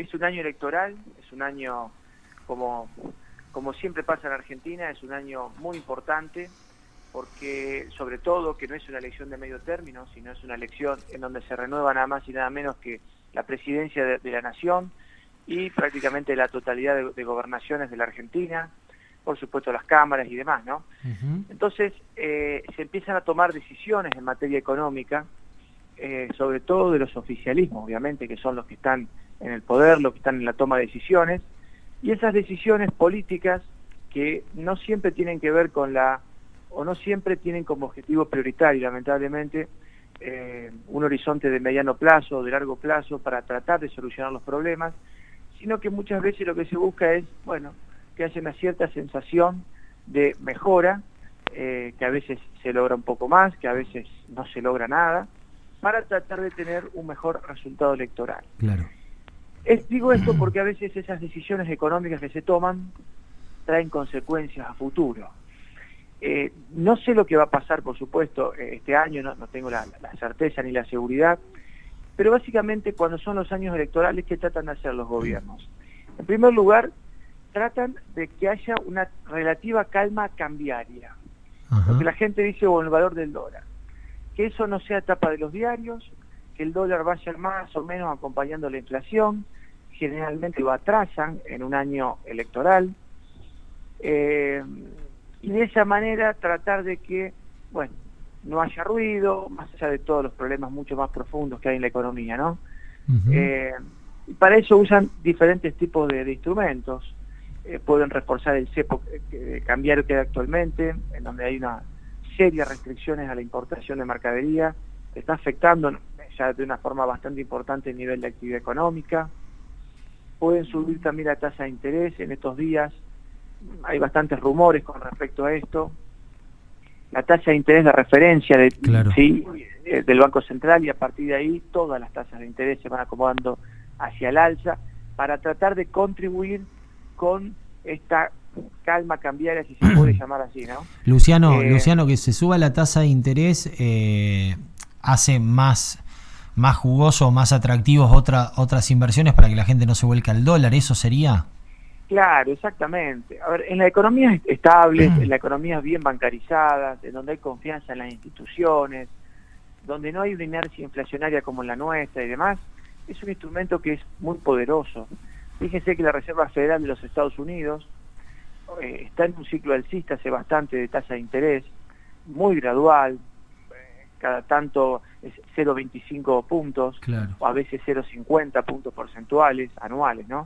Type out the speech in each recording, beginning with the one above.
es un año electoral, es un año, como siempre pasa en Argentina, es un año muy importante, porque sobre todo que no es una elección de medio término, sino es una elección en donde se renueva nada más y nada menos que la presidencia de la nación y prácticamente la totalidad de gobernaciones de la Argentina, por supuesto las cámaras y demás, ¿no? Entonces se empiezan a tomar decisiones en materia económica, sobre todo de los oficialismos, obviamente, que son los que están en el poder, los que están en la toma de decisiones, y esas decisiones políticas que no siempre tienen que ver con o no siempre tienen como objetivo prioritario, lamentablemente, un horizonte de mediano plazo o de largo plazo para tratar de solucionar los problemas, sino que muchas veces lo que se busca es, bueno, que haya una cierta sensación de mejora, que a veces se logra un poco más, que a veces no se logra nada, para tratar de tener un mejor resultado electoral. Claro. Digo esto porque a veces esas decisiones económicas que se toman traen consecuencias a futuro. No sé lo que va a pasar, por supuesto, este año, no tengo la certeza ni la seguridad, pero básicamente cuando son los años electorales, ¿qué tratan de hacer los gobiernos? En primer lugar, tratan de que haya una relativa calma cambiaria. Lo que la gente dice, o el valor del dólar. Que eso no sea tapa de los diarios, que el dólar vaya más o menos acompañando la inflación, generalmente lo atrasan en un año electoral, y de esa manera tratar de que, bueno, no haya ruido, más allá de todos los problemas mucho más profundos que hay en la economía, ¿no? Y para eso usan diferentes tipos de instrumentos. Pueden reforzar el cepo cambiario que hay actualmente, en donde hay una serias restricciones a la importación de mercadería, que está afectando ya de una forma bastante importante el nivel de actividad económica. Pueden subir también la tasa de interés en estos días, hay bastantes rumores con respecto a esto. La tasa de interés de referencia del Banco Central, y a partir de ahí todas las tasas de interés se van acomodando hacia el alza para tratar de contribuir con esta calma cambiaria, si se puede llamar así, ¿no? Luciano, que se suba la tasa de interés hace más jugoso, más atractivos otras inversiones para que la gente no se vuelque al dólar, ¿eso sería? Claro, exactamente. A ver, en la economía estable, en la economía bien bancarizada, en donde hay confianza en las instituciones, donde no hay una inercia inflacionaria como en la nuestra y demás, es un instrumento que es muy poderoso. Fíjense que la Reserva Federal de los Estados Unidos está en un ciclo alcista hace bastante de tasa de interés, muy gradual, cada tanto es 0,25 puntos, claro, o a veces 0,50 puntos porcentuales anuales, ¿no?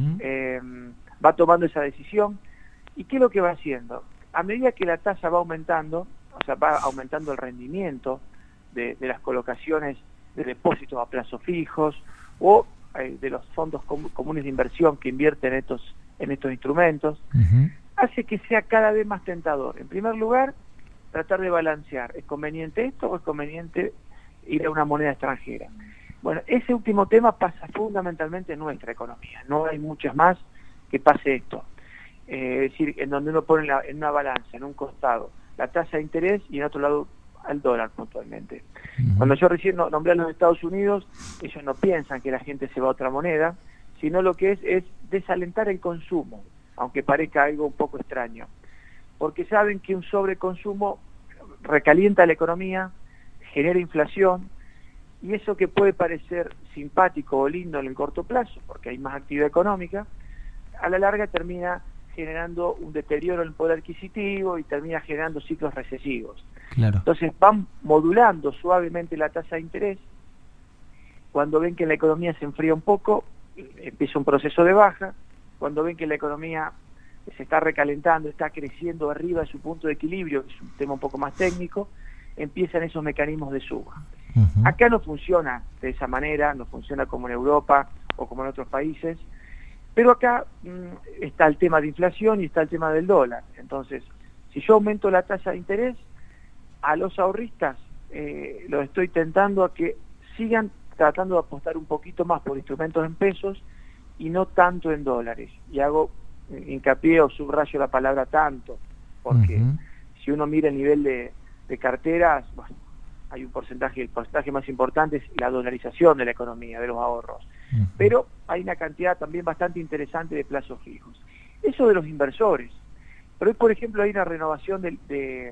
Va tomando esa decisión, y ¿qué es lo que va haciendo? A medida que la tasa va aumentando, o sea, va aumentando el rendimiento de las colocaciones de depósitos a plazos fijos, o de los fondos comunes de inversión que invierten en estos instrumentos, hace que sea cada vez más tentador. En primer lugar, tratar de balancear, ¿es conveniente esto o es conveniente ir a una moneda extranjera? Bueno, ese último tema pasa fundamentalmente en nuestra economía, no hay muchas más que pase esto. Es decir, en donde uno pone en una balanza, en un costado, la tasa de interés y en otro lado al dólar puntualmente. Cuando yo recién nombré a los Estados Unidos, ellos no piensan que la gente se va a otra moneda, sino lo que es desalentar el consumo, aunque parezca algo un poco extraño, porque saben que un sobreconsumo recalienta la economía, genera inflación, y eso que puede parecer simpático o lindo en el corto plazo, porque hay más actividad económica, a la larga termina generando un deterioro en el poder adquisitivo y termina generando ciclos recesivos. Claro. Entonces van modulando suavemente la tasa de interés. Cuando ven que la economía se enfría un poco, empieza un proceso de baja. Cuando ven que la economía se está recalentando, está creciendo arriba de su punto de equilibrio, que es un tema un poco más técnico, empiezan esos mecanismos de suba. Acá no funciona de esa manera, no funciona como en Europa o como en otros países, pero acá está el tema de inflación y está el tema del dólar. Entonces, si yo aumento la tasa de interés, a los ahorristas los estoy tentando a que sigan tratando de apostar un poquito más por instrumentos en pesos y no tanto en dólares. Y hago hincapié o subrayo la palabra tanto, porque si uno mira el nivel de carteras, bueno, hay el porcentaje más importante es la dolarización de la economía, de los ahorros. Pero hay una cantidad también bastante interesante de plazos fijos. Eso de los inversores. Pero hoy, por ejemplo, hay una renovación de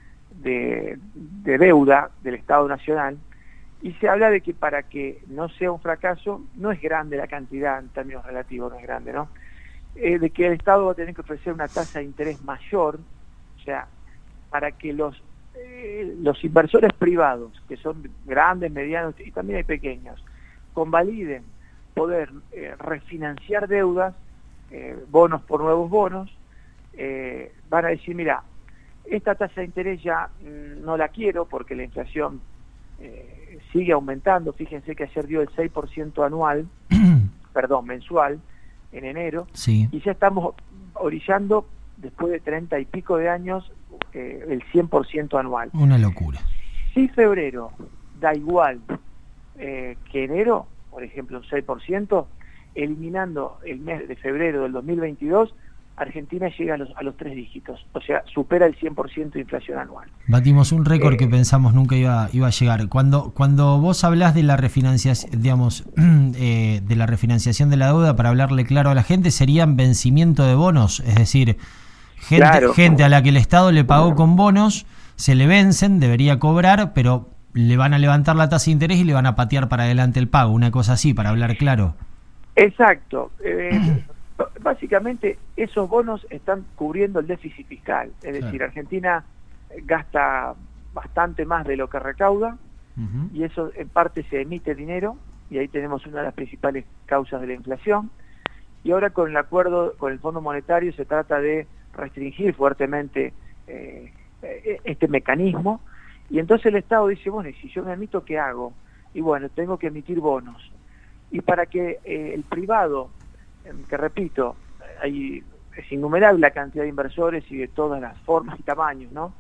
deuda del Estado Nacional, y se habla de que para que no sea un fracaso, no es grande la cantidad en términos relativos, no es grande, ¿no? De que el Estado va a tener que ofrecer una tasa de interés mayor, o sea, para que los inversores privados, que son grandes, medianos y también hay pequeños, convaliden poder refinanciar deudas, bonos por nuevos bonos, van a decir, mira, esta tasa de interés ya no la quiero porque la inflación sigue aumentando. Fíjense que ayer dio el 6% anual, mensual, en enero, sí. Y ya estamos orillando, después de 30 y pico de años, el 100% anual. Una locura. Si febrero da igual que enero, por ejemplo, un 6%, eliminando el mes de febrero del 2022, Argentina llega a los 3 dígitos, o sea, supera el 100% de inflación anual. Batimos un récord que pensamos nunca iba a llegar. Cuando vos hablás de la refinanciación, digamos, de la refinanciación de la deuda, para hablarle claro a la gente, serían vencimiento de bonos, es decir, gente a la que el Estado le pagó con bonos, se le vencen, debería cobrar, pero le van a levantar la tasa de interés y le van a patear para adelante el pago, una cosa así, para hablar claro. Exacto. Básicamente esos bonos están cubriendo el déficit fiscal, es decir, Argentina gasta bastante más de lo que recauda, y eso en parte se emite dinero, y ahí tenemos una de las principales causas de la inflación, y ahora con el acuerdo con el Fondo Monetario se trata de restringir fuertemente este mecanismo, y entonces el Estado dice, bueno, y si yo me emito, ¿qué hago? Y bueno, tengo que emitir bonos, y para que el privado, que repito, es innumerable la cantidad de inversores y de todas las formas y tamaños, ¿no?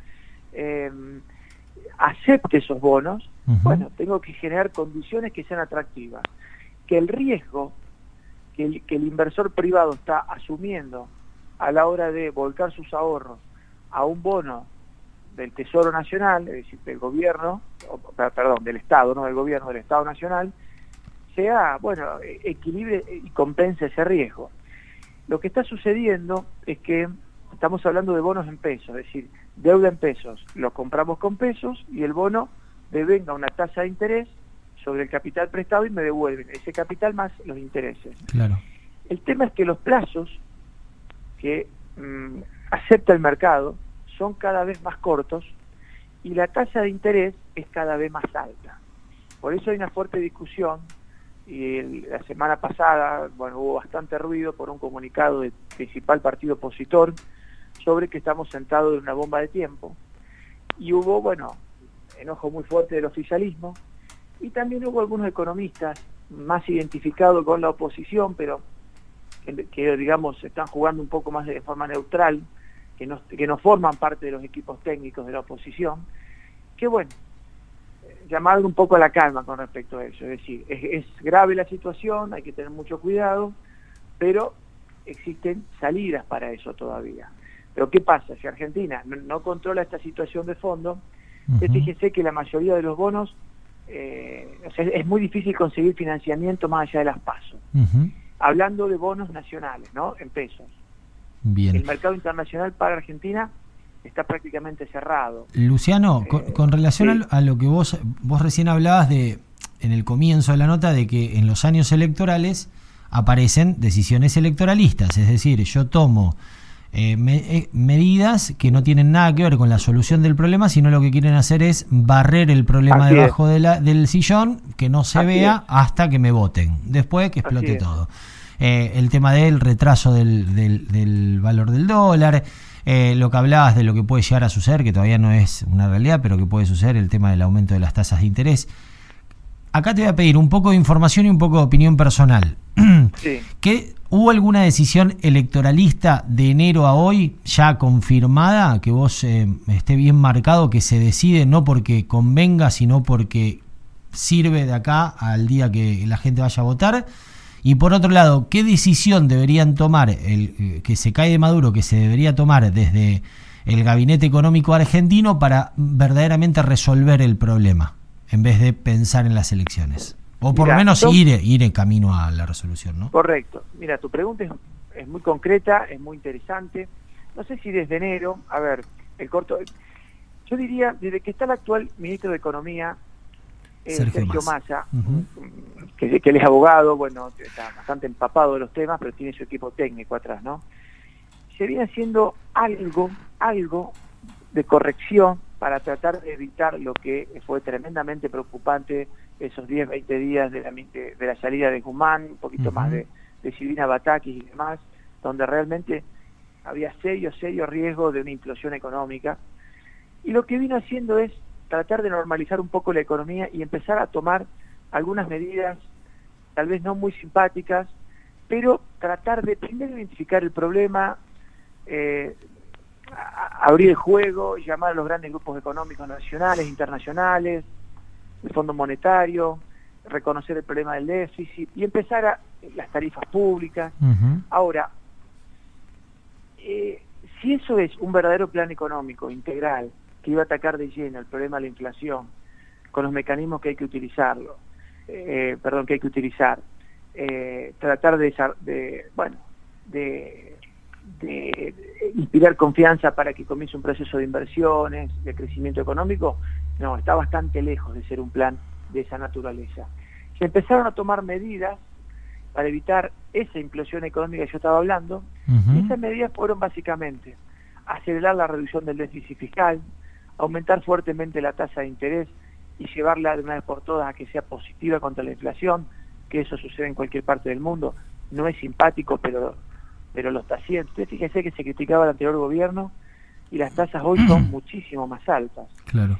Acepte esos bonos, bueno, tengo que generar condiciones que sean atractivas, que el riesgo que el inversor privado está asumiendo a la hora de volcar sus ahorros a un bono del Tesoro Nacional, es decir, del gobierno, del Estado, no del gobierno, del Estado Nacional, sea, bueno, equilibre y compense ese riesgo. Lo que está sucediendo es que estamos hablando de bonos en pesos, es decir, deuda en pesos, lo compramos con pesos y el bono devenga una tasa de interés sobre el capital prestado y me devuelven ese capital más los intereses. Claro. El tema es que los plazos que acepta el mercado son cada vez más cortos y la tasa de interés es cada vez más alta. Por eso hay una fuerte discusión, y la semana pasada, bueno, hubo bastante ruido por un comunicado del principal partido opositor sobre que estamos sentados en una bomba de tiempo, y hubo, bueno, enojo muy fuerte del oficialismo, y también hubo algunos economistas más identificados con la oposición, pero que digamos están jugando un poco más de forma neutral, que no forman parte de los equipos técnicos de la oposición, que bueno, llamar un poco a la calma con respecto a eso. Es decir, es grave la situación, hay que tener mucho cuidado, pero existen salidas para eso todavía. Pero ¿qué pasa? Si Argentina no controla esta situación de fondo, fíjese que la mayoría de los bonos, o sea, es muy difícil conseguir financiamiento más allá de las PASO. Hablando de bonos nacionales, ¿no? En pesos. Bien. El mercado internacional para Argentina está prácticamente cerrado. Luciano, con relación a lo que vos recién hablabas en el comienzo de la nota, de que en los años electorales aparecen decisiones electoralistas, es decir, yo tomo medidas que no tienen nada que ver con la solución del problema, sino lo que quieren hacer es barrer el problema debajo del sillón, que no se vea hasta que me voten, después que explote todo. El tema del retraso del valor del dólar, lo que hablabas de lo que puede llegar a suceder, que todavía no es una realidad, pero que puede suceder, el tema del aumento de las tasas de interés. Acá te voy a pedir un poco de información y un poco de opinión personal. Sí. ¿Hubo alguna decisión electoralista de enero a hoy ya confirmada, que vos esté bien marcado, que se decide no porque convenga, sino porque sirve de acá al día que la gente vaya a votar? Y por otro lado, ¿qué decisión deberían tomar, que se cae de Maduro, que se debería tomar desde el gabinete económico argentino para verdaderamente resolver el problema, en vez de pensar en las elecciones. O por lo menos ir en camino a la resolución, ¿no? Correcto. Mira, tu pregunta es muy concreta, es muy interesante. No sé si desde enero, a ver, yo diría, desde que está el actual ministro de Economía, Sergio Massa, que él es abogado, bueno, está bastante empapado de los temas, pero tiene su equipo técnico atrás, ¿no? Se viene haciendo algo de corrección para tratar de evitar lo que fue tremendamente preocupante esos 10, 20 días de la salida de Guzmán, un poquito más de Silvina Batakis y demás, donde realmente había serio riesgo de una implosión económica. Y lo que vino haciendo es tratar de normalizar un poco la economía y empezar a tomar algunas medidas, tal vez no muy simpáticas, pero tratar de primero identificar el problema, abrir el juego, llamar a los grandes grupos económicos nacionales, internacionales, el Fondo Monetario, reconocer el problema del déficit y empezar a las tarifas públicas. Ahora, si eso es un verdadero plan económico integral que iba a atacar de lleno el problema de la inflación, con los mecanismos que hay que utilizar, tratar de inspirar confianza para que comience un proceso de inversiones, de crecimiento económico, no, está bastante lejos de ser un plan de esa naturaleza. Se empezaron a tomar medidas para evitar esa implosión económica que yo estaba hablando, y esas medidas fueron básicamente acelerar la reducción del déficit fiscal, aumentar fuertemente la tasa de interés y llevarla de una vez por todas a que sea positiva contra la inflación, que eso sucede en cualquier parte del mundo. No es simpático, pero lo está haciendo. Ustedes fíjense que se criticaba el anterior gobierno y las tasas hoy son muchísimo más altas. Claro.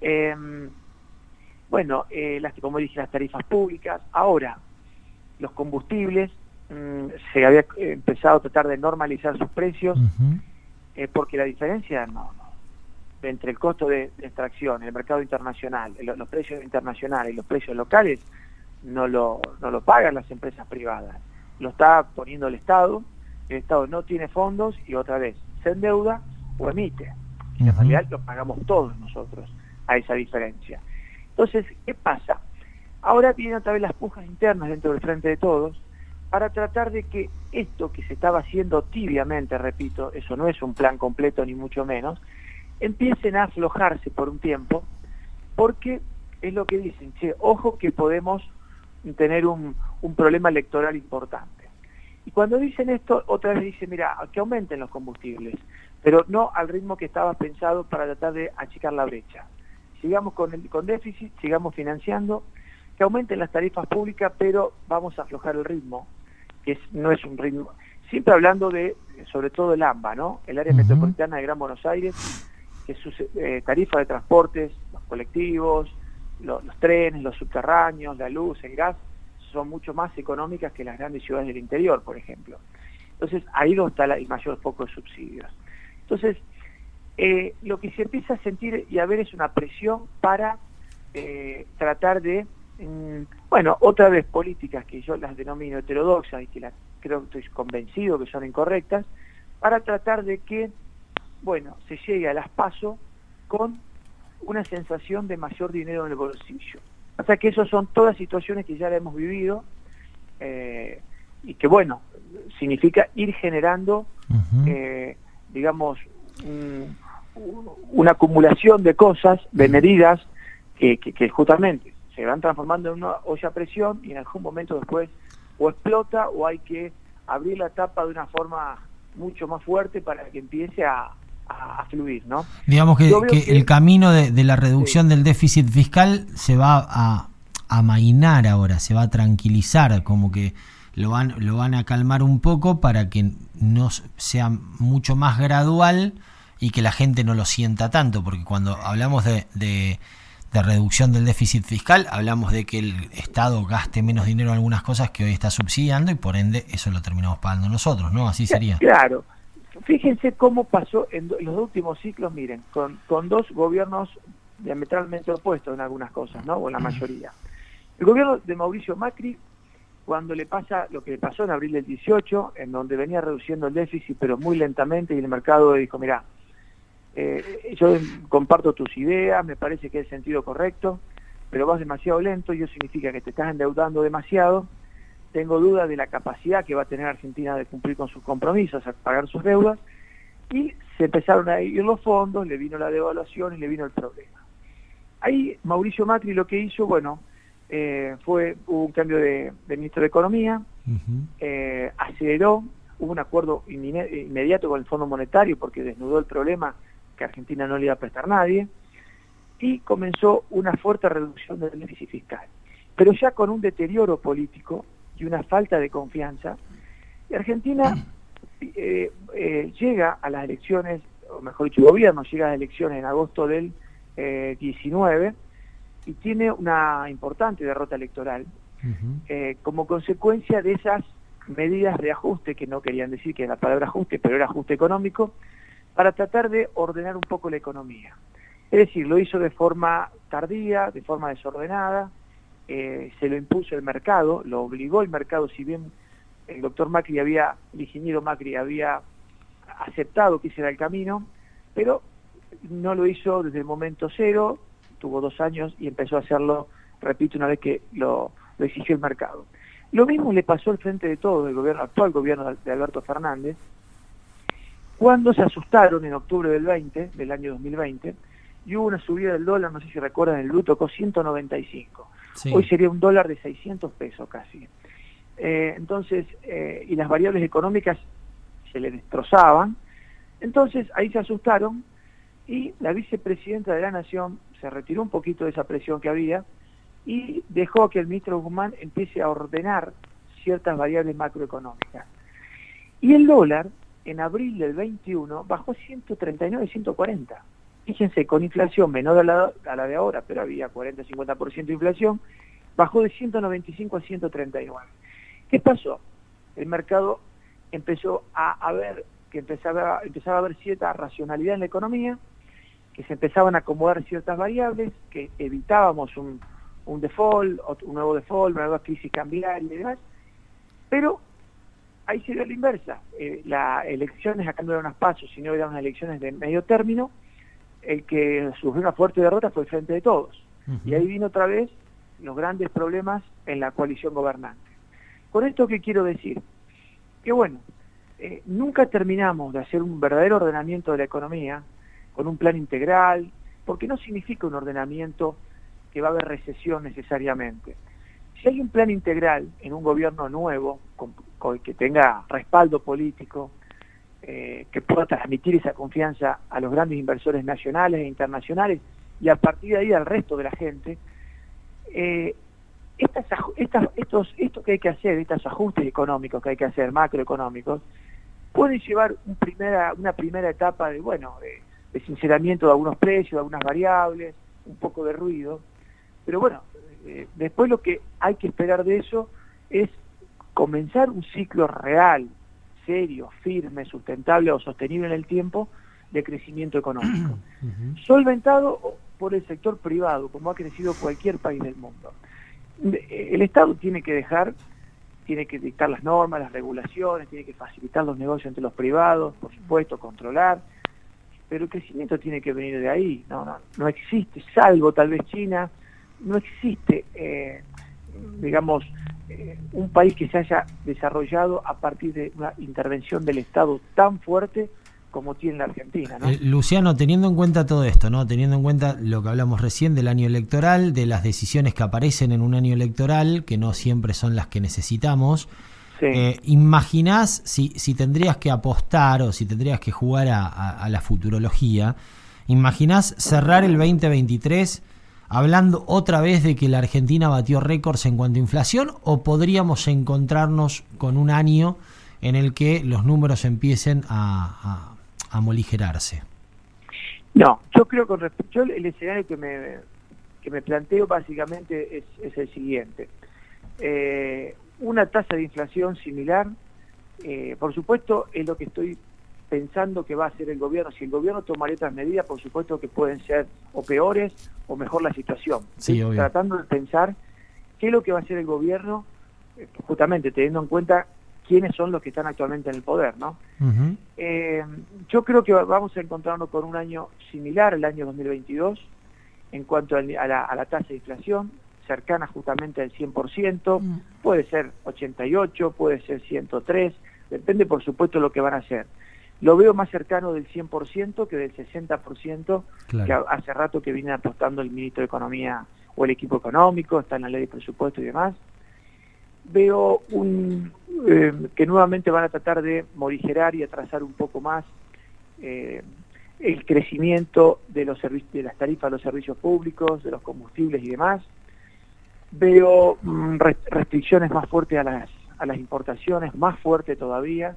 Como dije, las tarifas públicas. Ahora, los combustibles, se había empezado a tratar de normalizar sus precios, porque la diferencia entre el costo de extracción, el mercado internacional, los precios internacionales y los precios locales, no lo pagan las empresas privadas, lo está poniendo el Estado no tiene fondos y otra vez se endeuda o emite. En realidad lo pagamos todos nosotros a esa diferencia. Entonces, ¿qué pasa? Ahora vienen otra vez las pujas internas dentro del Frente de Todos para tratar de que esto que se estaba haciendo tibiamente, repito, eso no es un plan completo ni mucho menos, empiecen a aflojarse por un tiempo, porque es lo que dicen, ojo que podemos tener un problema electoral importante. Y cuando dicen esto, otra vez dicen, mira, que aumenten los combustibles, pero no al ritmo que estaba pensado para tratar de achicar la brecha. Sigamos con déficit, sigamos financiando, que aumenten las tarifas públicas, pero vamos a aflojar el ritmo, que no es un ritmo, siempre hablando sobre todo el AMBA, ¿no? El área metropolitana de Gran Buenos Aires, que sus tarifas de transportes, los colectivos, los trenes, los subterráneos, la luz, el gas, son mucho más económicas que las grandes ciudades del interior, por ejemplo. Entonces, ahí donde está el mayor foco de subsidios. Entonces, lo que se empieza a sentir y a ver es una presión para tratar de, otra vez políticas que yo las denomino heterodoxas y que creo que estoy convencido que son incorrectas, para tratar de que, se llegue a las PASO con una sensación de mayor dinero en el bolsillo. O sea que esas son todas situaciones que ya la hemos vivido y que, significa ir generando, una acumulación de cosas, de medidas que justamente se van transformando en una olla a presión y en algún momento después o explota o hay que abrir la tapa de una forma mucho más fuerte para que empiece a fluir, ¿no? Digamos que el camino de la reducción del déficit fiscal se va a amainar ahora, se va a tranquilizar, como que lo van a calmar un poco para que no sea mucho más gradual y que la gente no lo sienta tanto, porque cuando hablamos de reducción del déficit fiscal, hablamos de que el Estado gaste menos dinero en algunas cosas que hoy está subsidiando y por ende eso lo terminamos pagando nosotros, ¿no? Así sería. Claro. Fíjense cómo pasó en los últimos ciclos, miren, con dos gobiernos diametralmente opuestos en algunas cosas, ¿no? O en la mayoría. El gobierno de Mauricio Macri, cuando le pasa lo que le pasó en abril del 18, en donde venía reduciendo el déficit, pero muy lentamente, y el mercado dijo, mirá, yo comparto tus ideas, me parece que es el sentido correcto, pero vas demasiado lento y eso significa que te estás endeudando demasiado. Tengo dudas de la capacidad que va a tener Argentina de cumplir con sus compromisos, a pagar sus deudas, y se empezaron a ir los fondos, le vino la devaluación y le vino el problema. Ahí Mauricio Macri lo que hizo, hubo un cambio de ministro de Economía, aceleró, hubo un acuerdo inmediato con el Fondo Monetario porque desnudó el problema que Argentina no le iba a prestar a nadie, y comenzó una fuerte reducción del déficit fiscal. Pero ya con un deterioro político y una falta de confianza, Argentina llega a las elecciones, o mejor dicho, el gobierno llega a las elecciones en agosto del 19 y tiene una importante derrota electoral como consecuencia de esas medidas de ajuste, que no querían decir que era la palabra ajuste, pero era ajuste económico, para tratar de ordenar un poco la economía. Es decir, lo hizo de forma tardía, de forma desordenada, se lo impuso el mercado, lo obligó el mercado, si bien el doctor Macri el ingeniero Macri había aceptado que ese era el camino, pero no lo hizo desde el momento cero, tuvo 2 años y empezó a hacerlo, repito, una vez que lo exigió el mercado. Lo mismo le pasó al frente de todo el actual gobierno de Alberto Fernández, cuando se asustaron en octubre del año 2020, y hubo una subida del dólar, no sé si recuerdan, el blue tocó 195. Sí. Hoy sería un dólar de 600 pesos casi. Entonces, y las variables económicas se le destrozaban. Entonces, ahí se asustaron y la vicepresidenta de la Nación se retiró un poquito de esa presión que había y dejó que el ministro Guzmán empiece a ordenar ciertas variables macroeconómicas. Y el dólar, en abril del 21, bajó 139, 140. Fíjense, con inflación menor a la de ahora, pero había 40-50% de inflación, bajó de 195 a 139. ¿Qué pasó? El mercado empezó a ver que empezaba a haber cierta racionalidad en la economía, que se empezaban a acomodar ciertas variables, que evitábamos un default, un nuevo default, una nueva crisis cambiaria y demás, pero ahí se dio la inversa. Las elecciones acá no eran unas pasos, sino eran unas elecciones de medio término. El que sufrió una fuerte derrota fue el Frente de Todos. Y ahí vino otra vez los grandes problemas en la coalición gobernante. Con esto, ¿qué quiero decir? Que nunca terminamos de hacer un verdadero ordenamiento de la economía con un plan integral, porque no significa un ordenamiento que va a haber recesión necesariamente. Si hay un plan integral en un gobierno nuevo, que tenga respaldo político, que pueda transmitir esa confianza a los grandes inversores nacionales e internacionales y a partir de ahí al resto de la gente, esto que hay que hacer, estos ajustes económicos que hay que hacer, macroeconómicos, pueden llevar una primera etapa de sinceramiento de algunos precios, de algunas variables, un poco de ruido, pero después lo que hay que esperar de eso es comenzar un ciclo real, serio, firme, sustentable o sostenible en el tiempo de crecimiento económico, solventado por el sector privado, como ha crecido cualquier país del mundo. El Estado tiene que dictar las normas, las regulaciones, tiene que facilitar los negocios entre los privados, por supuesto, controlar, pero el crecimiento tiene que venir de ahí, no existe, salvo tal vez China, no existe, un país que se haya desarrollado a partir de una intervención del Estado tan fuerte como tiene la Argentina, ¿no? Luciano, teniendo en cuenta todo esto, ¿no? Teniendo en cuenta lo que hablamos recién del año electoral, de las decisiones que aparecen en un año electoral, que no siempre son las que necesitamos, sí. ¿Imaginás si tendrías que apostar o si tendrías que jugar a la futurología, imaginás cerrar el 2023 hablando otra vez de que la Argentina batió récords en cuanto a inflación, o podríamos encontrarnos con un año en el que los números empiecen a moligerarse? No, yo creo yo el escenario que me planteo básicamente es el siguiente. Una tasa de inflación similar, por supuesto, es lo que estoy pensando que va a hacer el gobierno. Si el gobierno tomaría otras medidas, por supuesto que pueden ser o peores o mejor la situación. Sí, obvio. Tratando de pensar qué es lo que va a hacer el gobierno, justamente teniendo en cuenta quiénes son los que están actualmente en el poder, ¿no? Uh-huh. Yo creo que vamos a encontrarnos con un año similar al año 2022 en cuanto a la tasa de inflación, cercana justamente al 100%, puede ser 88, puede ser 103, depende por supuesto de lo que van a hacer. Lo veo más cercano del 100% que del 60%, claro, que hace rato que viene apostando el ministro de Economía o el equipo económico, está en la ley de presupuesto y demás. Veo que nuevamente van a tratar de morigerar y atrasar un poco más el crecimiento de los de las tarifas de los servicios públicos, de los combustibles y demás. Veo restricciones más fuertes a las importaciones, más fuerte todavía.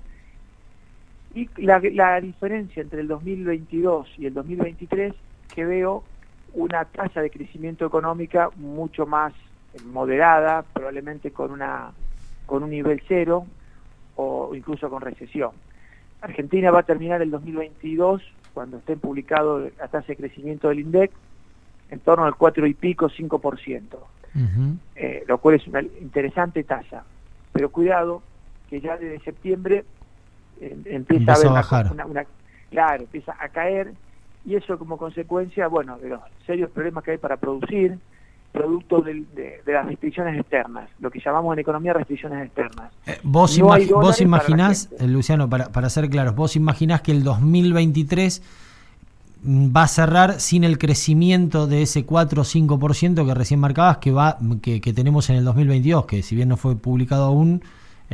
Y la diferencia entre el 2022 y el 2023, que veo una tasa de crecimiento económica mucho más moderada, probablemente con un nivel cero o incluso con recesión. Argentina va a terminar el 2022, cuando esté publicado la tasa de crecimiento del INDEC, en torno al 4 y pico, 5%. Uh-huh. Lo cual es una interesante tasa. Pero cuidado, que ya desde septiembre empieza a haber bajar. Claro, empieza a caer, y eso como consecuencia, bueno, de los serios problemas que hay para producir, producto de las restricciones externas, lo que llamamos en economía restricciones externas. Vos imaginás, Luciano, para ser claros, vos imaginás que el 2023 va a cerrar sin el crecimiento de ese 4 o 5% que recién marcabas que tenemos en el 2022, que si bien no fue publicado aún,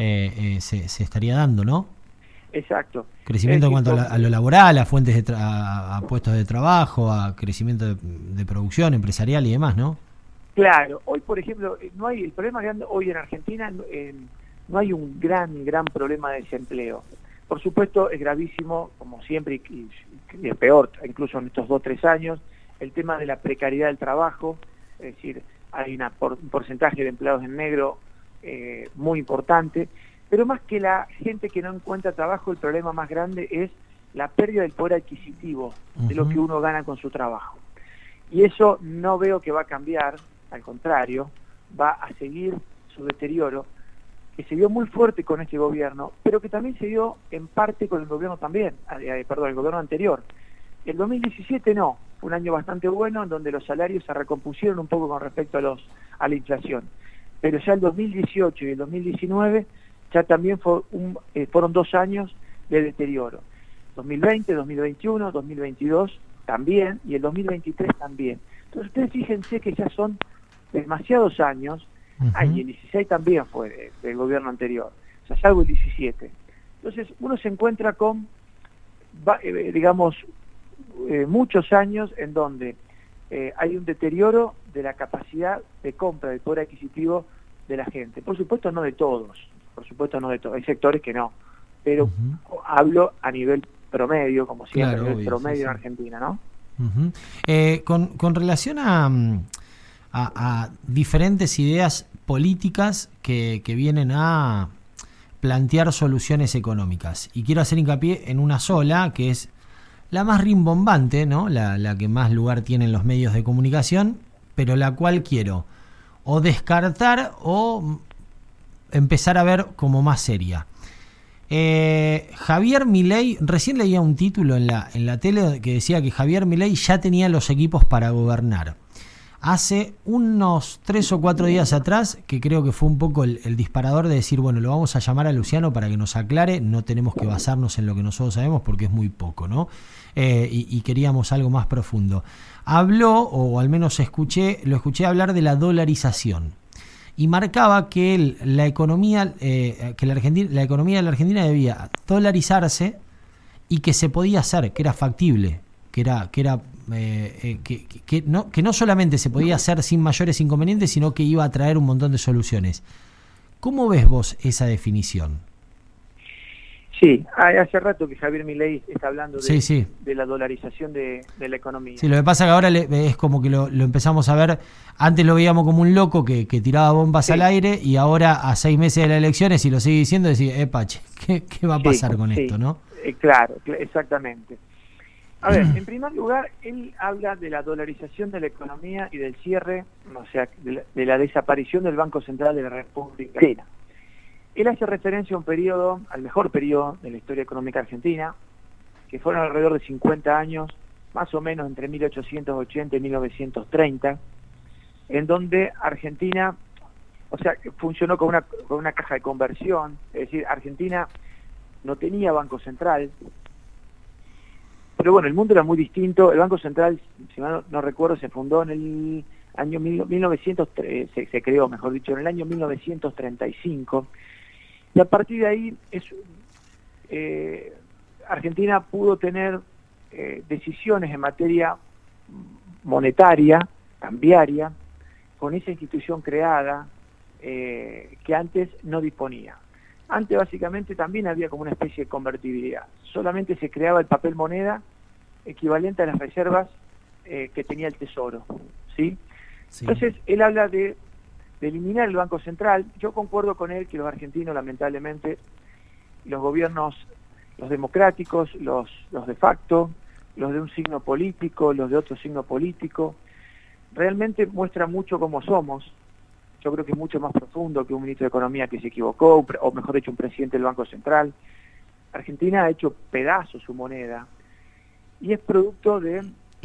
se estaría dando, ¿no? Exacto. Crecimiento en cuanto a lo laboral, a fuentes a puestos de trabajo, a crecimiento de producción empresarial y demás, ¿no? Claro, hoy por ejemplo, el problema grande hoy en Argentina, no hay un gran problema de desempleo. Por supuesto es gravísimo, como siempre, y es peor, incluso en estos 2 o 3 años, el tema de la precariedad del trabajo, es decir, hay un porcentaje de empleados en negro muy importante, pero más que la gente que no encuentra trabajo, el problema más grande es la pérdida del poder adquisitivo de lo que uno gana con su trabajo. Y eso no veo que va a cambiar, al contrario, va a seguir su deterioro, que se dio muy fuerte con este gobierno, pero que también se dio en parte con el gobierno el gobierno anterior. El 2017 no, fue un año bastante bueno, en donde los salarios se recompusieron un poco con respecto a la inflación. Pero ya el 2018 y el 2019 ya también fueron 2 años de deterioro. 2020, 2021, 2022 también, y el 2023 también. Entonces ustedes fíjense que ya son demasiados años. Y el 16 también fue del gobierno anterior, o sea, salvo el 17. Entonces uno se encuentra con, muchos años en donde hay un deterioro de la capacidad de compra, del poder adquisitivo de la gente. Por supuesto no de todos, hay sectores que no, pero hablo a nivel promedio, como siempre, claro, a nivel promedio en Argentina, ¿no? Con relación a diferentes ideas políticas que vienen a plantear soluciones económicas, y quiero hacer hincapié en una sola, que es la más rimbombante, ¿no? La que más lugar tiene en los medios de comunicación, pero la cual quiero o descartar o empezar a ver como más seria. Javier Milei, recién leía un título en la tele que decía que Javier Milei ya tenía los equipos para gobernar. Hace unos 3 o 4 días atrás, que creo que fue un poco el disparador de decir, bueno, lo vamos a llamar a Luciano para que nos aclare, no tenemos que basarnos en lo que nosotros sabemos porque es muy poco, ¿no? Y queríamos algo más profundo. Habló, o al menos lo escuché hablar de la dolarización. Y marcaba que la economía de la Argentina debía dolarizarse y que se podía hacer, que era factible, que no solamente se podía hacer sin mayores inconvenientes, sino que iba a traer un montón de soluciones. ¿Cómo ves vos esa definición? Sí, hace rato que Javier Milei está hablando de la dolarización de la economía. Sí, lo que pasa es que ahora es como que lo empezamos a ver. Antes lo veíamos como un loco que tiraba bombas al aire, y ahora a 6 meses de las elecciones, y lo sigue diciendo, decís, Pache, ¿qué va a pasar con esto, no? Claro, exactamente. A ver, en primer lugar, él habla de la dolarización de la economía y del cierre, o sea, de la desaparición del Banco Central de la República Argentina. él hace referencia a un periodo, al mejor periodo de la historia económica argentina, que fueron alrededor de 50 años, más o menos entre 1880 y 1930, en donde Argentina, o sea, funcionó con una caja de conversión, es decir, Argentina no tenía Banco Central, pero bueno, el mundo era muy distinto. El Banco Central, si mal no recuerdo, se fundó en el año 1900, se creó, mejor dicho, en el año 1935, y a partir de ahí Argentina pudo tener decisiones en materia monetaria, cambiaria, con esa institución creada que antes no disponía. Antes básicamente también había como una especie de convertibilidad. Solamente se creaba el papel moneda equivalente a las reservas que tenía el Tesoro, ¿sí? Sí. Entonces él habla de eliminar el Banco Central. Yo concuerdo con él que los argentinos, lamentablemente, los gobiernos, los democráticos, los de facto, los de un signo político, los de otro signo político, realmente muestra mucho cómo somos. Yo creo que es mucho más profundo que un ministro de Economía que se equivocó, o mejor dicho, un presidente del Banco Central. Argentina ha hecho pedazos su moneda, y es producto de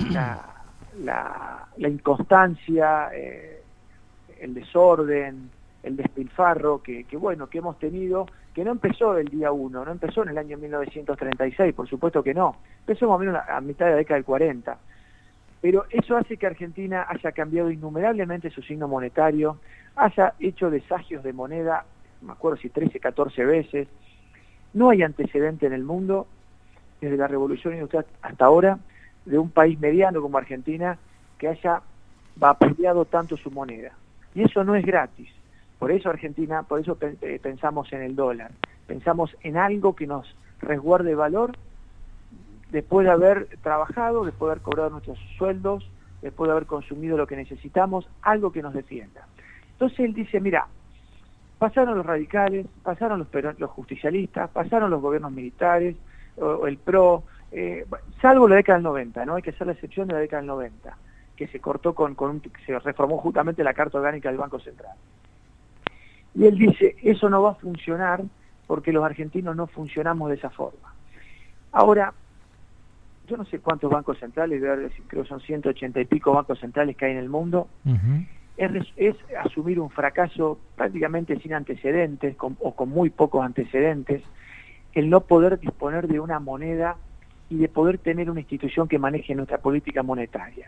la inconstancia, el desorden, el despilfarro que hemos tenido, que no empezó del día 1, no empezó en el año 1936, por supuesto que no, empezó más o menos a mitad de la década del 40, pero eso hace que Argentina haya cambiado innumerablemente su signo monetario, haya hecho desagios de moneda, me acuerdo si 13, 14 veces. No hay antecedente en el mundo, desde la Revolución Industrial hasta ahora, de un país mediano como Argentina que haya vapuleado tanto su moneda. Y eso no es gratis. Por eso Argentina, por eso pensamos en el dólar. Pensamos en algo que nos resguarde valor después de haber trabajado, después de haber cobrado nuestros sueldos, después de haber consumido lo que necesitamos, algo que nos defienda. Entonces él dice, mira, pasaron los radicales, pasaron los justicialistas, pasaron los gobiernos militares, o el PRO, salvo la década del 90, ¿no? Hay que hacer la excepción de la década del 90, que se cortó se reformó justamente la Carta Orgánica del Banco Central. Y él dice, eso no va a funcionar porque los argentinos no funcionamos de esa forma. Ahora, yo no sé cuántos bancos centrales, creo que son 180 y pico bancos centrales que hay en el mundo. Uh-huh. Es asumir un fracaso prácticamente sin antecedentes, o con muy pocos antecedentes, el no poder disponer de una moneda y de poder tener una institución que maneje nuestra política monetaria.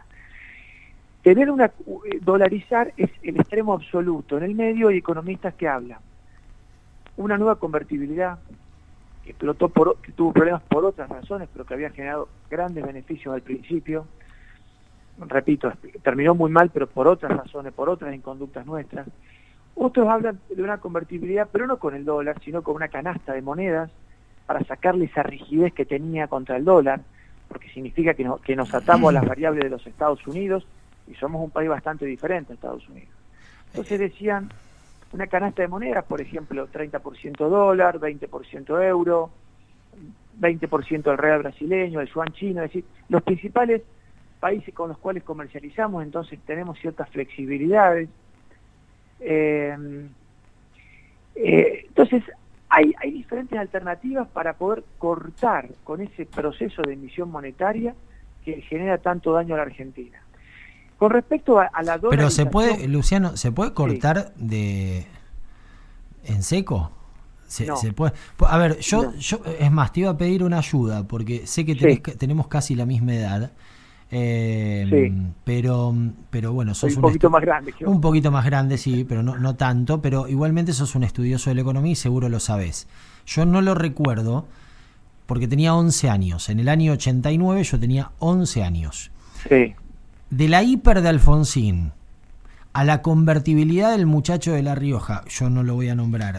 Dolarizar es el extremo absoluto. En el medio hay economistas que hablan. Una nueva convertibilidad que tuvo problemas por otras razones, pero que había generado grandes beneficios al principio. Repito, terminó muy mal, pero por otras razones, por otras inconductas nuestras. Otros hablan de una convertibilidad, pero no con el dólar, sino con una canasta de monedas para sacarle esa rigidez que tenía contra el dólar, porque significa que nos atamos a las variables de los Estados Unidos, y somos un país bastante diferente a Estados Unidos. Entonces decían, una canasta de monedas, por ejemplo, 30% dólar, 20% euro, 20% el real brasileño, el yuan chino, es decir, los principales países con los cuales comercializamos, entonces tenemos ciertas flexibilidades. Entonces, hay diferentes alternativas para poder cortar con ese proceso de emisión monetaria que genera tanto daño a la Argentina. Con respecto a la dolarización... Pero se puede, Luciano, ¿se puede cortar en seco? No. Se puede. A ver, yo es más, te iba a pedir una ayuda, porque sé que tenemos casi la misma edad. Pero bueno, sos un poquito más grande que un poquito más grande, sí, pero no tanto, pero igualmente sos un estudioso de la economía y seguro lo sabés. Yo no lo recuerdo porque tenía 11 años. En el año 89 yo tenía 11 años. Sí. De la hiper de Alfonsín a la convertibilidad del muchacho de La Rioja, yo no lo voy a nombrar.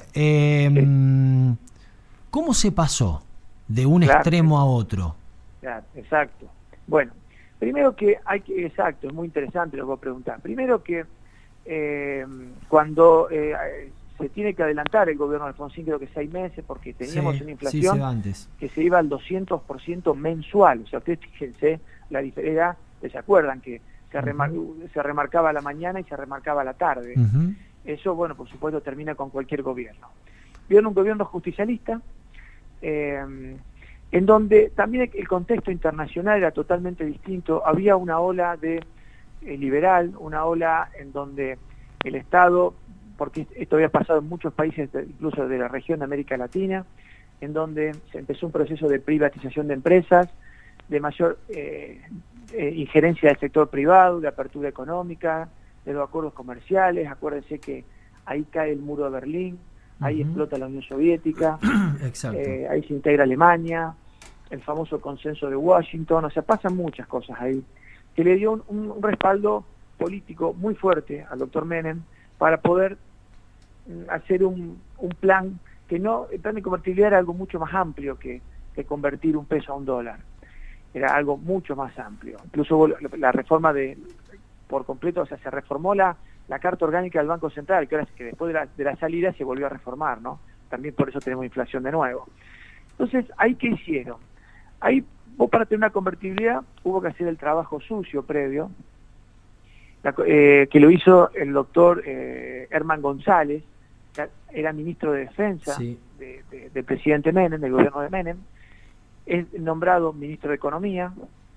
¿Cómo se pasó de un extremo a otro? Claro, exacto. Bueno, primero que exacto, es muy interesante lo que vos preguntás. Primero que cuando se tiene que adelantar el gobierno de Alfonsín, creo que 6 meses, porque teníamos una inflación que se iba al 200% mensual. O sea, ustedes fíjense la diferencia, ¿se acuerdan? Que se remarcaba a la mañana y se remarcaba a la tarde. Uh-huh. Eso, bueno, por supuesto, termina con cualquier gobierno. vieron un gobierno justicialista, en donde también el contexto internacional era totalmente distinto. Había una ola de liberal, una ola en donde el Estado, porque esto había pasado en muchos países, incluso de la región de América Latina, en donde se empezó un proceso de privatización de empresas, de mayor injerencia del sector privado, de apertura económica, de los acuerdos comerciales. Acuérdense que ahí cae el muro de Berlín, ahí explota la Unión Soviética, ahí se integra Alemania, el famoso consenso de Washington. O sea, pasan muchas cosas ahí, que le dio un respaldo político muy fuerte al doctor Menem para poder hacer un plan que no, el plan de convertibilidad era algo mucho más amplio que convertir un peso a un dólar, era algo mucho más amplio. Incluso la reforma por completo, o sea, se reformó la Carta Orgánica del Banco Central, que después de la salida se volvió a reformar, ¿no? También por eso tenemos inflación de nuevo. Entonces, ¿ahí qué hicieron? Ahí, para tener una convertibilidad, hubo que hacer el trabajo sucio previo, que lo hizo el doctor Herman González, que era ministro de Defensa del presidente Menem, del gobierno de Menem. Es nombrado ministro de Economía.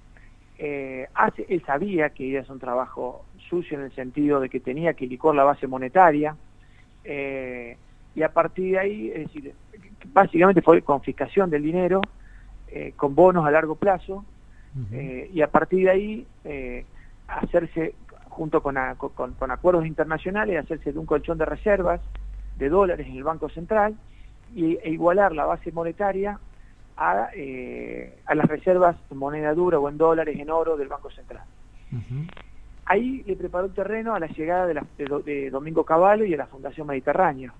Él sabía que iba a ser un trabajo sucio en el sentido de que tenía que licuar la base monetaria, y a partir de ahí, es decir, básicamente fue confiscación del dinero con bonos a largo plazo, y a partir de ahí hacerse, junto con acuerdos internacionales, hacerse de un colchón de reservas de dólares en el Banco Central e igualar la base monetaria a las reservas en moneda dura o en dólares, en oro del Banco Central. Ahí le preparó el terreno a la llegada de Domingo Cavallo y a la Fundación Mediterránea.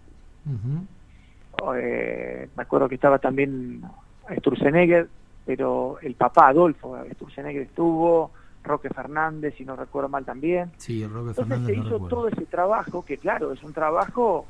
Me acuerdo que estaba también Sturzenegger, pero el papá Adolfo Sturzenegger estuvo, Roque Fernández, si no recuerdo mal, también. Sí, Roque Entonces Fernández. se hizo todo ese trabajo, que claro, es un trabajo,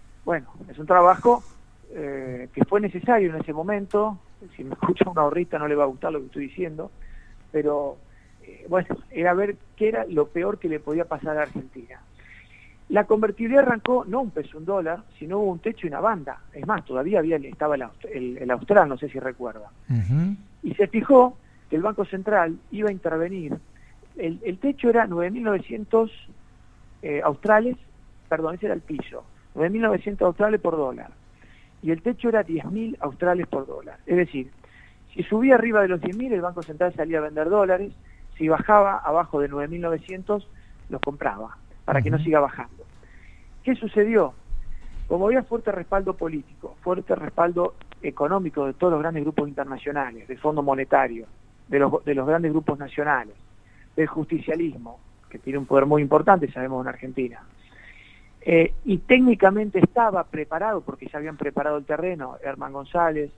que fue necesario en ese momento. Si me escucha un ahorrista no le va a gustar lo que estoy diciendo, pero era ver qué era lo peor que le podía pasar a Argentina. La convertibilidad arrancó no un peso, un dólar, sino hubo un techo y una banda. Es más, todavía estaba el austral, no sé si recuerda. Y se fijó que el Banco Central iba a intervenir. El techo era 9.900 australes, perdón, ese era el piso, 9.900 australes por dólar. Y el techo era 10.000 australes por dólar. Es decir, si subía arriba de los 10.000, el Banco Central salía a vender dólares. Si bajaba abajo de 9.900, los compraba, para que no siga bajando. ¿Qué sucedió? Como había fuerte respaldo político, fuerte respaldo económico de todos los grandes grupos internacionales, del Fondo Monetario, de los grandes grupos nacionales, del justicialismo, que tiene un poder muy importante, sabemos, en Argentina, y técnicamente estaba preparado, porque ya habían preparado el terreno, Herman González,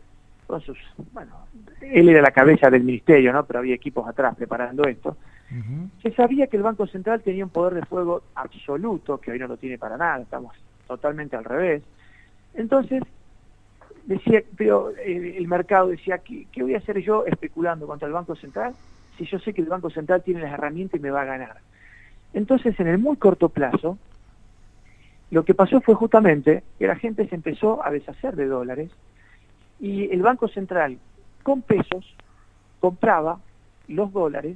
él era la cabeza del ministerio, ¿no? Pero había equipos atrás preparando esto. Se sabía que el Banco Central tenía un poder de fuego absoluto, que hoy no lo tiene para nada, estamos totalmente al revés. Entonces, el mercado decía, ¿qué voy a hacer yo especulando contra el Banco Central si yo sé que el Banco Central tiene las herramientas y me va a ganar? Entonces, en el muy corto plazo, lo que pasó fue justamente que la gente se empezó a deshacer de dólares, y el Banco Central, con pesos, compraba los dólares,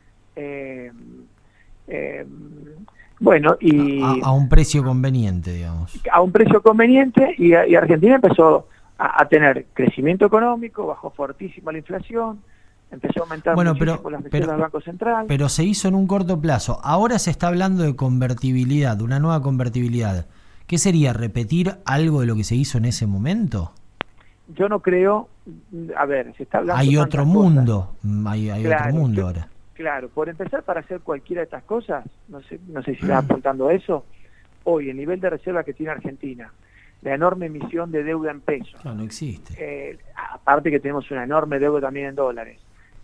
a un precio conveniente, digamos. A un precio conveniente, y Argentina empezó a tener crecimiento económico, bajó fortísimo la inflación, empezó a aumentar muchísimo las reservas del Banco Central. Pero se hizo en un corto plazo. Ahora se está hablando de convertibilidad, de una nueva convertibilidad. ¿Qué sería? ¿Repetir algo de lo que se hizo en ese momento? Yo no creo. A ver, se está hablando. Hay otro mundo, hay otro mundo ahora. Claro, por empezar, para hacer cualquiera de estas cosas, no sé si estás apuntando a eso, hoy el nivel de reserva que tiene Argentina, la enorme emisión de deuda en pesos. No existe. Aparte que tenemos una enorme deuda también en dólares.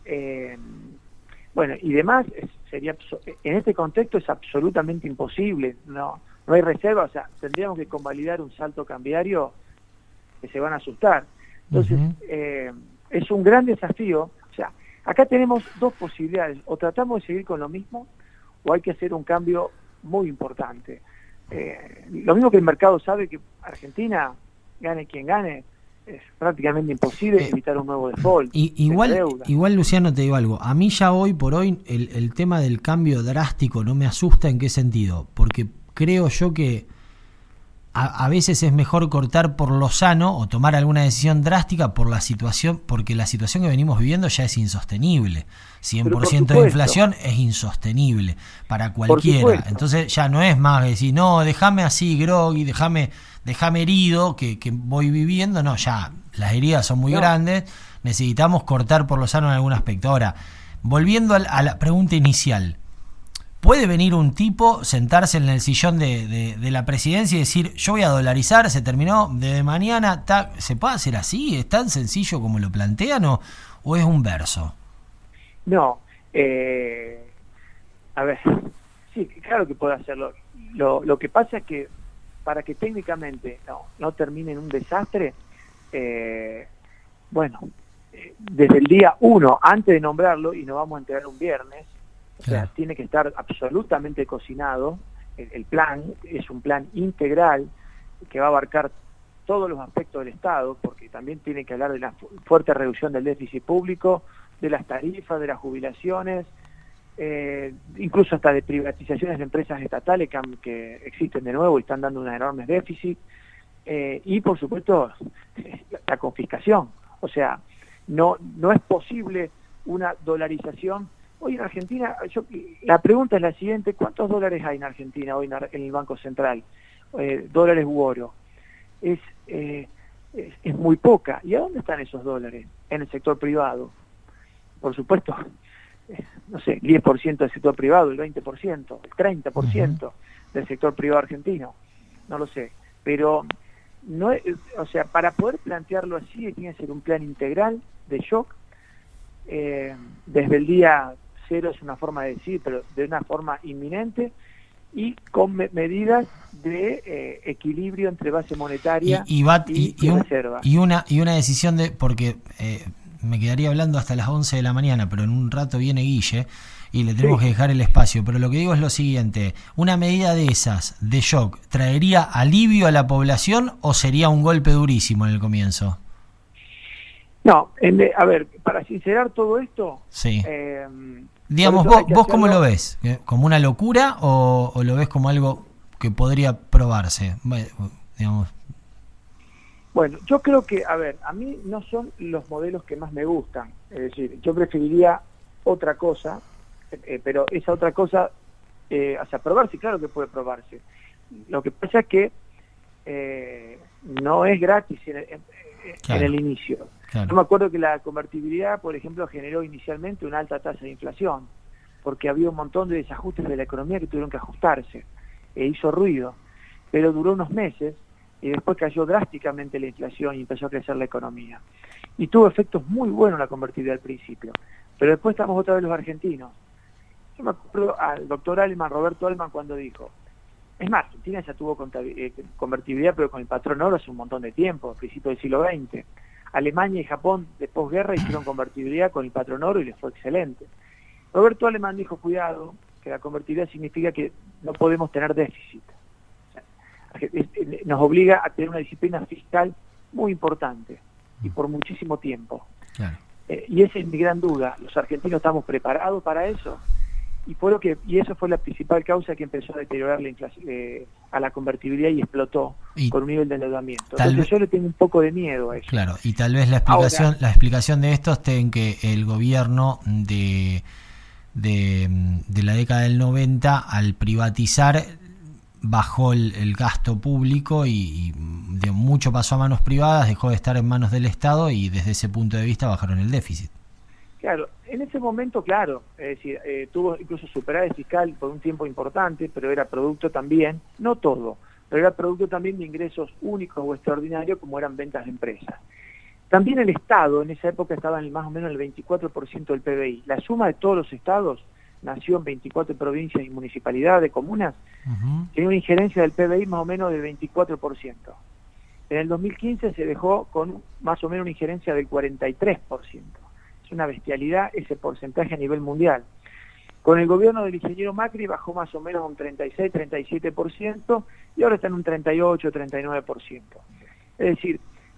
Y demás, en este contexto es absolutamente imposible, no hay reserva, o sea, tendríamos que convalidar un salto cambiario que se van a asustar. Entonces, es un gran desafío. O sea, acá tenemos dos posibilidades: o tratamos de seguir con lo mismo, o hay que hacer un cambio muy importante. Lo mismo que el mercado sabe que Argentina gane quien gane, es prácticamente imposible evitar un nuevo default. Igual, Luciano, te digo algo. A mí ya hoy por hoy el tema del cambio drástico no me asusta. ¿En qué sentido? Porque creo yo que a veces es mejor cortar por lo sano o tomar alguna decisión drástica por la situación, porque la situación que venimos viviendo ya es insostenible. 100% de inflación es insostenible para cualquiera. Entonces ya no es más decir, no, déjame así, groggy, déjame herido, que voy viviendo. No, ya las heridas son muy grandes, necesitamos cortar por lo sano en algún aspecto. Ahora, volviendo a la pregunta inicial, ¿puede venir un tipo, sentarse en el sillón de la presidencia y decir, yo voy a dolarizar, se terminó, desde mañana, ¿se puede hacer así? ¿Es tan sencillo como lo plantean o es un verso? No, a ver, sí, claro que puede hacerlo. Lo que pasa es que para que técnicamente no termine en un desastre, desde el día 1, antes de nombrarlo, y nos vamos a enterar un viernes, o sea, tiene que estar absolutamente cocinado. El plan es un plan integral que va a abarcar todos los aspectos del Estado, porque también tiene que hablar de la fuerte reducción del déficit público, de las tarifas, de las jubilaciones, incluso hasta de privatizaciones de empresas estatales que existen de nuevo y están dando unos enormes déficits, y por supuesto la confiscación. O sea, no es posible una dolarización. Hoy en Argentina, la pregunta es la siguiente: ¿cuántos dólares hay en Argentina hoy en el Banco Central? Dólares u oro. Es muy poca. ¿Y a dónde están esos dólares? En el sector privado. Por supuesto, no sé, 10% del sector privado, el 20%, el 30% del sector privado argentino. No lo sé. Pero, o sea, para poder plantearlo así, tiene que ser un plan integral de shock. Desde el día 0 es una forma de decir, pero de una forma inminente y con medidas de equilibrio entre base monetaria y reserva. Y una decisión porque me quedaría hablando hasta las 11 de la mañana, pero en un rato viene Guille y le tenemos que dejar el espacio. Pero lo que digo es lo siguiente: ¿una medida de esas, de shock, traería alivio a la población o sería un golpe durísimo en el comienzo? No, a ver, para sincerar todo esto... Sí. Digamos, ¿vos cómo lo ves? ¿Como una locura o lo ves como algo que podría probarse? Digamos. Bueno, yo creo que, a ver, a mí no son los modelos que más me gustan. Es decir, yo preferiría otra cosa, pero esa otra cosa, o sea, probarse, claro que puede probarse. Lo que pasa es que no es gratis en el inicio. Claro. Yo me acuerdo que la convertibilidad, por ejemplo, generó inicialmente una alta tasa de inflación, porque había un montón de desajustes de la economía que tuvieron que ajustarse, hizo ruido, pero duró unos meses y después cayó drásticamente la inflación y empezó a crecer la economía. Y tuvo efectos muy buenos la convertibilidad al principio, pero después estamos otra vez los argentinos. Yo me acuerdo al doctor Aleman, Roberto Aleman, cuando dijo, es más, Argentina ya tuvo convertibilidad, pero con el patrón oro hace un montón de tiempo, a principios del siglo XX. Alemania y Japón de posguerra hicieron convertibilidad con el patrón oro y les fue excelente. Roberto Aleman dijo, cuidado, que la convertibilidad significa que no podemos tener déficit. O sea, nos obliga a tener una disciplina fiscal muy importante y por muchísimo tiempo. Claro. Y esa es mi gran duda. ¿Los argentinos estamos preparados para eso? Y eso fue la principal causa que empezó a deteriorar la inflación, a la convertibilidad y explotó con un nivel de endeudamiento. Entonces yo le tengo un poco de miedo a eso. Claro, y tal vez la explicación de esto esté en que el gobierno de la década del 90, al privatizar, bajó el gasto público y de mucho pasó a manos privadas, dejó de estar en manos del Estado y desde ese punto de vista bajaron el déficit. Claro, en ese momento, claro, es decir, tuvo incluso superávit fiscal por un tiempo importante, pero era producto también, no todo, pero era producto también de ingresos únicos o extraordinarios como eran ventas de empresas. También el Estado en esa época estaba en más o menos el 24% del PBI. La suma de todos los estados, nació en 24 provincias y municipalidades, comunas, tenía una injerencia del PBI más o menos del 24%. En el 2015 se dejó con más o menos una injerencia del 43%. Una bestialidad ese porcentaje a nivel mundial. Con el gobierno del ingeniero Macri bajó más o menos un 36-37% y ahora está en un 38-39%. Es Es decir,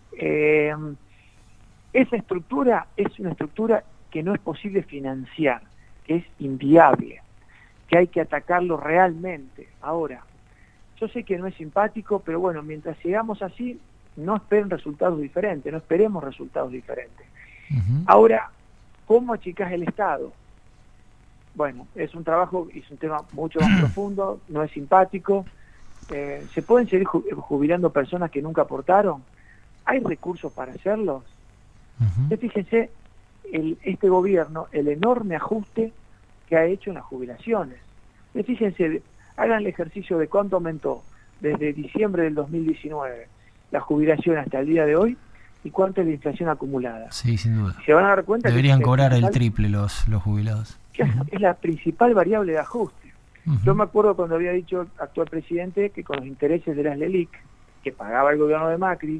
esa estructura es una estructura que no es posible financiar, que es inviable, que hay que atacarlo realmente. Ahora, yo sé que no es simpático, pero bueno, mientras sigamos así, no esperen resultados diferentes, no esperemos resultados diferentes. Ahora, ¿cómo achicás el Estado? Bueno, es un trabajo, es un tema mucho más profundo, no es simpático. ¿Se pueden seguir jubilando personas que nunca aportaron? ¿Hay recursos para hacerlos? Fíjense, este gobierno, el enorme ajuste que ha hecho en las jubilaciones. Fíjense, hagan el ejercicio de cuánto aumentó desde diciembre del 2019 la jubilación hasta el día de hoy y cuánto es la inflación acumulada. Sí, sin duda. Se van a dar cuenta deberían cobrar el triple los jubilados. Que es la principal variable de ajuste. Yo me acuerdo cuando había dicho el actual presidente que con los intereses de las LELIC, que pagaba el gobierno de Macri,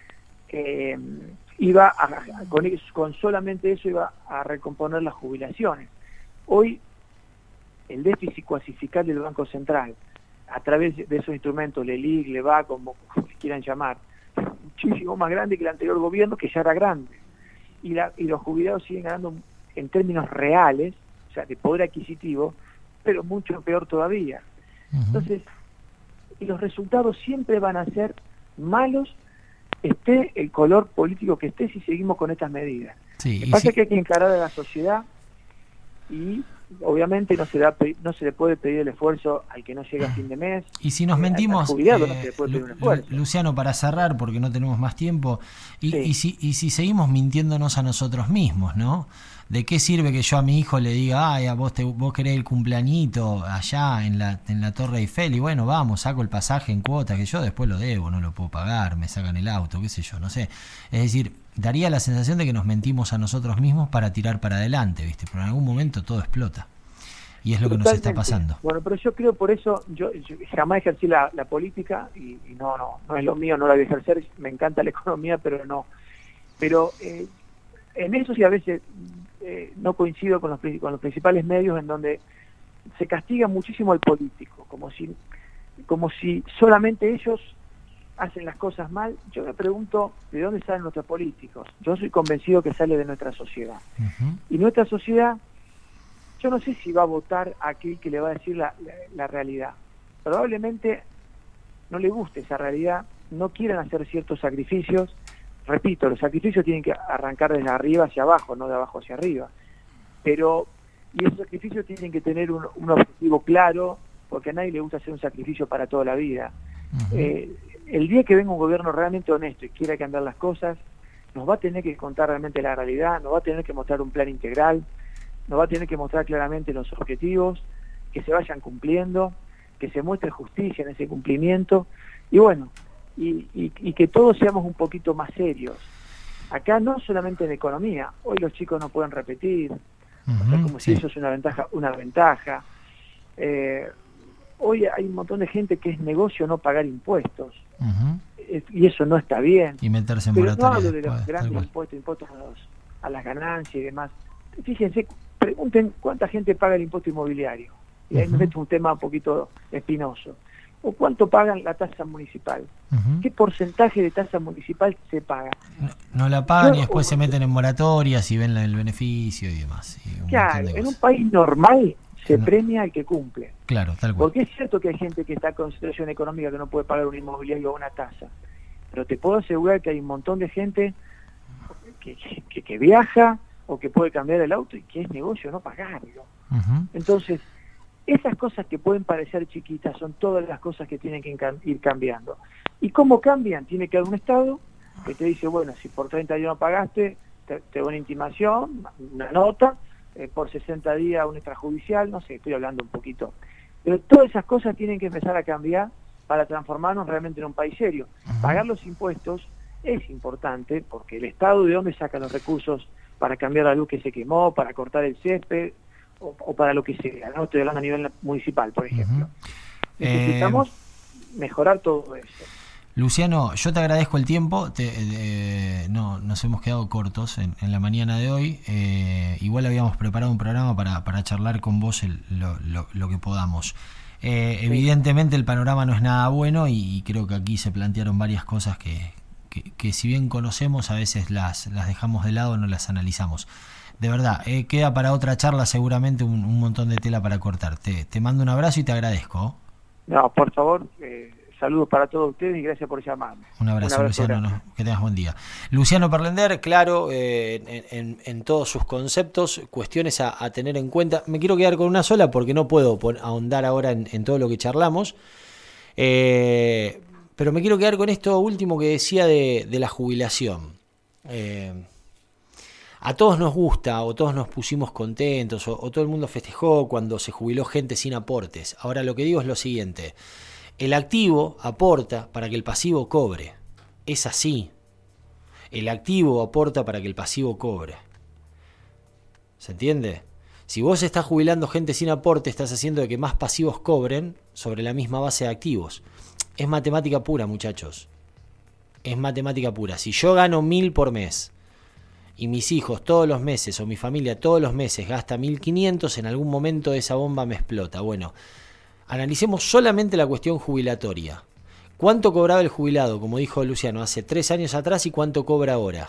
con solamente eso iba a recomponer las jubilaciones. Hoy, el déficit cuasi-fiscal del Banco Central, a través de esos instrumentos, LELIC, LEVA, como quieran llamar, muchísimo más grande que el anterior gobierno, que ya era grande. Y los jubilados siguen ganando en términos reales, o sea, de poder adquisitivo, pero mucho peor todavía. Entonces, y los resultados siempre van a ser malos, esté el color político que esté, si seguimos con estas medidas. Sí, Lo que pasa es que hay que encarar a la sociedad y obviamente no se le puede pedir el esfuerzo al que no llega a fin de mes. Y si nos mentimos, no se le puede pedir un esfuerzo. Luciano, para cerrar, porque no tenemos más tiempo, y si seguimos mintiéndonos a nosotros mismos, ¿no? ¿De qué sirve que yo a mi hijo le diga, ay, vos querés el cumpleañito allá en la Torre Eiffel, y bueno, vamos, saco el pasaje en cuota, que yo después lo debo, no lo puedo pagar, me sacan el auto, qué sé yo, no sé. Es decir, daría la sensación de que nos mentimos a nosotros mismos para tirar para adelante, ¿viste? Pero en algún momento todo explota. Y es lo que nos está pasando. Bueno, pero yo creo, por eso, yo jamás ejercí la política, y no es lo mío, no la voy a ejercer, me encanta la economía, pero no. Pero en eso sí a veces no coincido con los principales medios, en donde se castiga muchísimo al político, como si solamente ellos hacen las cosas mal. Yo me pregunto, ¿de dónde salen nuestros políticos? Yo soy convencido que sale de nuestra sociedad. Y nuestra sociedad, yo no sé si va a votar a aquel que le va a decir la realidad. Probablemente no le guste esa realidad, no quieran hacer ciertos sacrificios. Repito, los sacrificios tienen que arrancar desde arriba hacia abajo, no de abajo hacia arriba. Y esos sacrificios tienen que tener un objetivo claro, porque a nadie le gusta hacer un sacrificio para toda la vida. El día que venga un gobierno realmente honesto y quiera cambiar las cosas, nos va a tener que contar realmente la realidad, nos va a tener que mostrar un plan integral, nos va a tener que mostrar claramente los objetivos, que se vayan cumpliendo, que se muestre justicia en ese cumplimiento, y bueno, y que todos seamos un poquito más serios. Acá no solamente en economía, hoy los chicos no pueden repetir, o sea, como si eso es una ventaja. Hoy hay un montón de gente que es negocio no pagar impuestos, y eso no está bien. Y meterse en pero moratoria. No hablo de los grandes impuestos a las ganancias y demás. Fíjense, pregunten cuánta gente paga el impuesto inmobiliario, y ahí me meto un tema un poquito espinoso. ¿O cuánto pagan la tasa municipal? ¿Qué porcentaje de tasa municipal se paga? No la pagan y después se meten en moratorias y ven el beneficio y demás. Claro, en un país normal se premia al que cumple. Claro, tal cual. Porque es cierto que hay gente que está con situación económica que no puede pagar un inmobiliario o una tasa. Pero te puedo asegurar que hay un montón de gente que viaja o que puede cambiar el auto y que es negocio no pagarlo. Entonces, esas cosas que pueden parecer chiquitas son todas las cosas que tienen que ir cambiando. ¿Y cómo cambian? Tiene que haber un Estado que te dice, bueno, si por 30 días no pagaste, te da una intimación, una nota, por 60 días un extrajudicial, no sé, estoy hablando un poquito. Pero todas esas cosas tienen que empezar a cambiar para transformarnos realmente en un país serio. Pagar los impuestos es importante, porque el Estado, ¿de dónde saca los recursos para cambiar la luz que se quemó, para cortar el césped, o para lo que sea? No estoy hablando a nivel municipal, por ejemplo. Necesitamos mejorar todo eso. Luciano, yo te agradezco el tiempo. Nos hemos quedado cortos en la mañana de hoy. Igual habíamos preparado un programa para charlar con vos lo que podamos. Evidentemente el panorama no es nada bueno, y creo que aquí se plantearon varias cosas que que si bien conocemos, a veces las dejamos de lado, no las analizamos. De verdad, queda para otra charla seguramente un montón de tela para cortar. Te mando un abrazo y te agradezco. No, por favor, saludos para todos ustedes y gracias por llamarme. Un abrazo, Luciano, que tengas buen día. Luciano Perlender, claro, en todos sus conceptos, cuestiones a tener en cuenta. Me quiero quedar con una sola porque no puedo ahondar ahora en todo lo que charlamos. Pero me quiero quedar con esto último que decía de la jubilación. A todos nos gusta, o todos nos pusimos contentos, o todo el mundo festejó cuando se jubiló gente sin aportes. Ahora lo que digo es lo siguiente: el activo aporta para que el pasivo cobre. Es así. El activo aporta para que el pasivo cobre. ¿Se entiende? Si vos estás jubilando gente sin aporte, estás haciendo de que más pasivos cobren sobre la misma base de activos. Es matemática pura, muchachos. Es matemática pura. Si yo gano 1.000 por mes y mis hijos todos los meses o mi familia todos los meses gasta 1.500, en algún momento esa bomba me explota. Bueno, analicemos solamente la cuestión jubilatoria. ¿Cuánto cobraba el jubilado, como dijo Luciano, hace 3 años atrás y cuánto cobra ahora?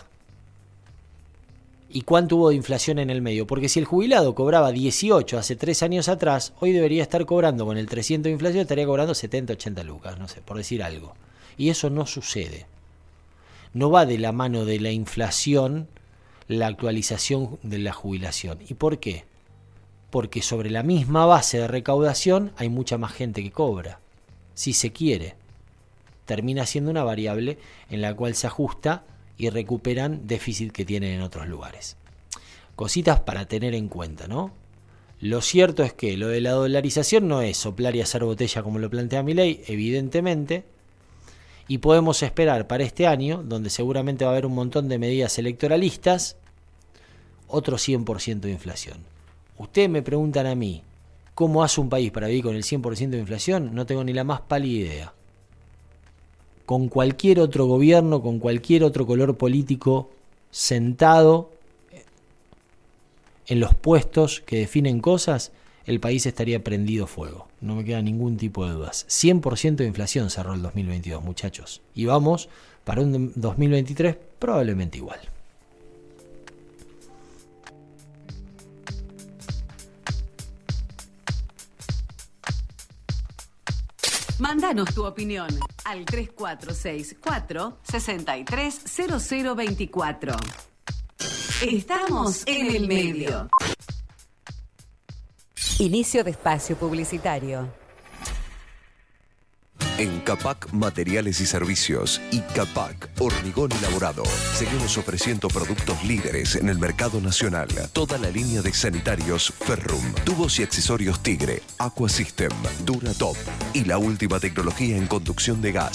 ¿Y cuánto hubo de inflación en el medio? Porque si el jubilado cobraba 18 hace 3 años atrás, hoy debería estar cobrando con el 300 de inflación, estaría cobrando 70, 80 lucas, no sé, por decir algo. Y eso no sucede. No va de la mano de la inflación la actualización de la jubilación. ¿Y por qué? Porque sobre la misma base de recaudación hay mucha más gente que cobra. Si se quiere, termina siendo una variable en la cual se ajusta y recuperan déficit que tienen en otros lugares. Cositas para tener en cuenta, ¿no? Lo cierto es que lo de la dolarización no es soplar y hacer botella como lo plantea Milei, evidentemente, y podemos esperar para este año, donde seguramente va a haber un montón de medidas electoralistas, otro 100% de inflación. Ustedes me preguntan a mí, ¿cómo hace un país para vivir con el 100% de inflación? No tengo ni la más pálida idea. Con cualquier otro gobierno, con cualquier otro color político sentado en los puestos que definen cosas, el país estaría prendido fuego. No me queda ningún tipo de dudas. 100% de inflación cerró el 2022, muchachos. Y vamos para un 2023 probablemente igual. Mándanos tu opinión al 3464-630024. Estamos en el medio. Inicio de espacio publicitario. En Capac Materiales y Servicios y Capac Hormigón Elaborado seguimos ofreciendo productos líderes en el mercado nacional. Toda la línea de sanitarios Ferrum, tubos y accesorios Tigre, Aquasystem, Duratop y la última tecnología en conducción de gas.